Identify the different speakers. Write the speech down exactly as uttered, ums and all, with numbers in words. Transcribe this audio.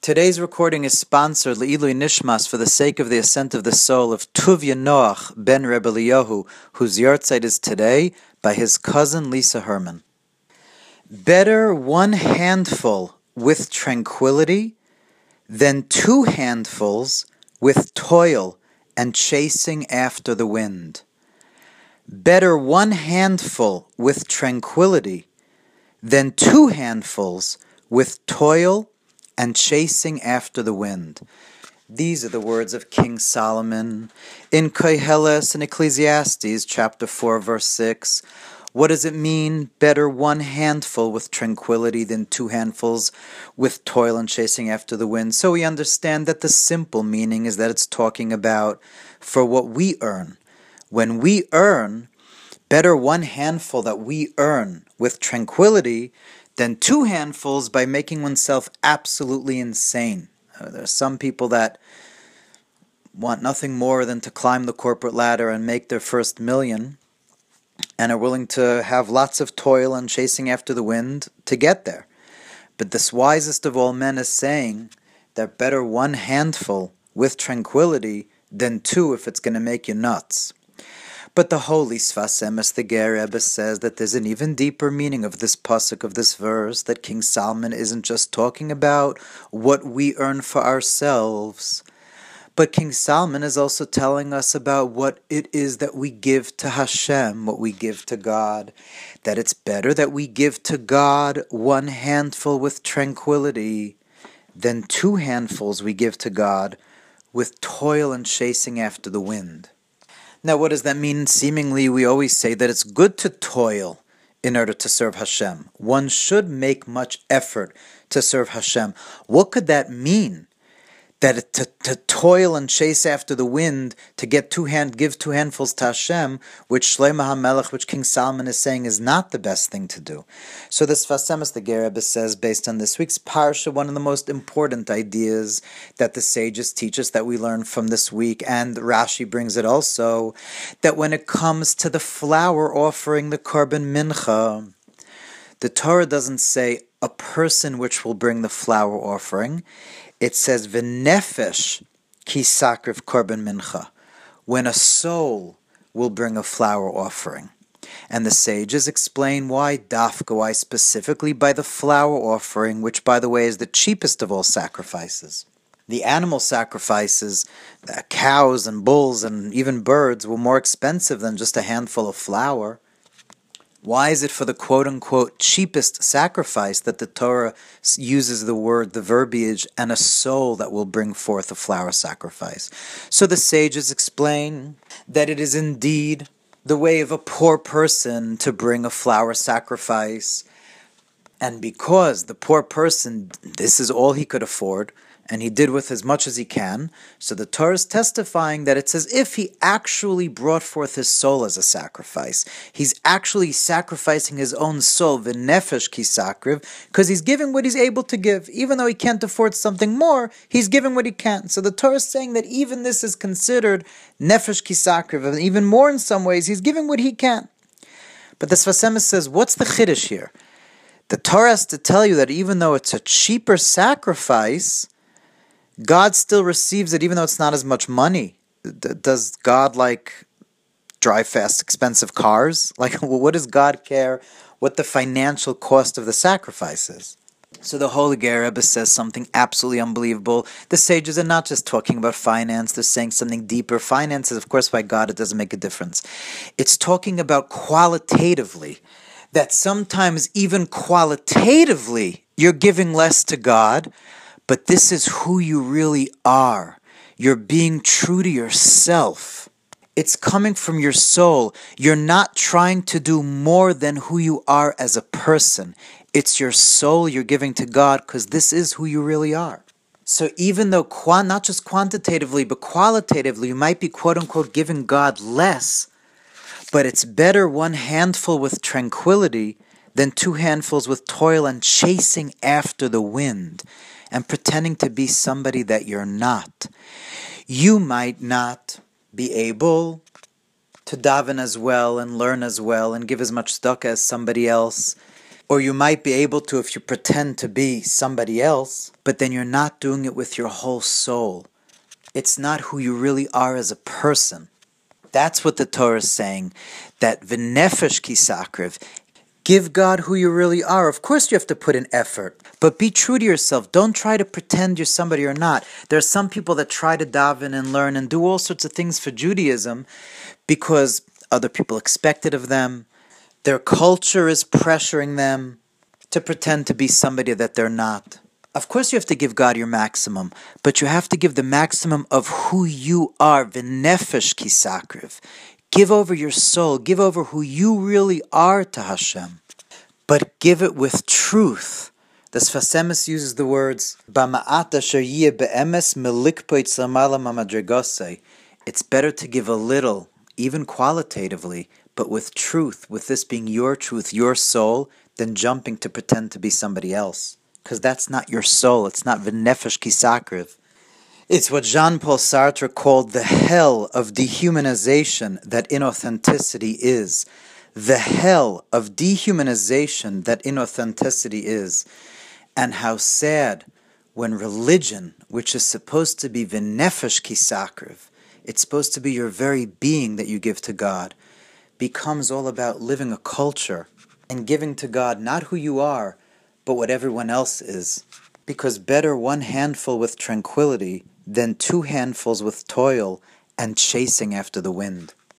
Speaker 1: Today's recording is sponsored Le'ilui Nishmas for the sake of the ascent of the soul of Tuvia Noach ben Rebbe Eliyahu, whose yahrzeit is today, by his cousin Lisa Herman. Better one handful with tranquility than two handfuls with toil and chasing after the wind. Better one handful with tranquility than two handfuls with toil and chasing after the wind. These are the words of King Solomon in Koheles and Ecclesiastes, chapter four, verse six. What does it mean, better one handful with tranquility than two handfuls with toil and chasing after the wind? So we understand that the simple meaning is that it's talking about for what we earn. When we earn, better one handful that we earn with tranquility than two handfuls by making oneself absolutely insane. Uh, there are some people that want nothing more than to climb the corporate ladder and make their first million, and are willing to have lots of toil and chasing after the wind to get there. But this wisest of all men is saying that better one handful with tranquility than two if it's going to make you nuts. But the holy Sfas Emes, the Ger Rebbe, says that there's an even deeper meaning of this pasuk, of this verse, that King Solomon isn't just talking about what we earn for ourselves, but King Solomon is also telling us about what it is that we give to Hashem, what we give to God, that it's better that we give to God one handful with tranquility than two handfuls we give to God with toil and chasing after the wind. Now, what does that mean? Seemingly, we always say that it's good to toil in order to serve Hashem. One should make much effort to serve Hashem. What could that mean? That to, to toil and chase after the wind, to get two hand, give two handfuls to Hashem, which Shlomo HaMelech, which King Solomon is saying is not the best thing to do. So the Sfas Emes, the Ger Rebbe, says, based on this week's parsha, one of the most important ideas that the sages teach us, that we learn from this week, and Rashi brings it also, that when it comes to the flour offering, the korban mincha, the Torah doesn't say a person which will bring the flour offering. It says, v'nefesh ki sakriv korban mincha, when a soul will bring a flour offering. And the sages explain why dafka, why specifically by the flour offering, which, by the way, is the cheapest of all sacrifices. The animal sacrifices, uh, cows and bulls and even birds, were more expensive than just a handful of flour. Why is it for the quote-unquote cheapest sacrifice that the Torah uses the word, the verbiage, and a soul that will bring forth a flour sacrifice? So the sages explain that it is indeed the way of a poor person to bring a flour sacrifice. And because the poor person, this is all he could afford, and he did with as much as he can, so the Torah is testifying that it's as if he actually brought forth his soul as a sacrifice. He's actually sacrificing his own soul, v'nefesh ki sakriv, because he's giving what he's able to give. Even though he can't afford something more, he's giving what he can. So the Torah is saying that even this is considered nefesh ki sakriv, and even more in some ways, he's giving what he can. But the Sfas Emes says, what's the chiddush here? The Torah has to tell you that even though it's a cheaper sacrifice, God still receives it, even though it's not as much money. D- does God, like, drive fast, expensive cars? Like, what does God care what the financial cost of the sacrifice is? So the Holy Ger Rebbe says something absolutely unbelievable. The sages are not just talking about finance, they're saying something deeper. Finance is, of course, by God, it doesn't make a difference. It's talking about qualitatively, that sometimes even qualitatively, you're giving less to God, but this is who you really are. You're being true to yourself. It's coming from your soul. You're not trying to do more than who you are as a person. It's your soul you're giving to God because this is who you really are. So even though, not just quantitatively, but qualitatively, you might be quote-unquote giving God less, but it's better one handful with tranquility than two handfuls with toil and chasing after the wind and pretending to be somebody that you're not. You might not be able to daven as well and learn as well and give as much tzedakah as somebody else, Or you might be able to if you pretend to be somebody else, but then you're not doing it with your whole soul. It's not who you really are as a person. That's what the Torah is saying, that v'nefesh kisakriv, give God who you really are. Of course you have to put in effort, but be true to yourself. Don't try to pretend you're somebody or not. There are some people that try to daven and learn and do all sorts of things for Judaism because other people expect it of them. Their culture is pressuring them to pretend to be somebody that they're not. Of course you have to give God your maximum, but you have to give the maximum of who you are, v'nefesh kisakriv. Give over your soul, give over who you really are to Hashem, but give it with truth. The Sfas Emes uses the words, B'ma'at asher yeh be'emes melikpo yitzlamala mamadregosei. It's better to give a little, even qualitatively, but with truth, with this being your truth, your soul, than jumping to pretend to be somebody else. Because that's not your soul, it's not v'nefesh kisakriv. It's what Jean-Paul Sartre called the hell of dehumanization that inauthenticity is. The hell of dehumanization that inauthenticity is. And how sad when religion, which is supposed to be v'nefesh kisakriv, it's supposed to be your very being that you give to God, becomes all about living a culture and giving to God not who you are, but what everyone else is. Because better one handful with tranquility than two handfuls with toil and chasing after the wind.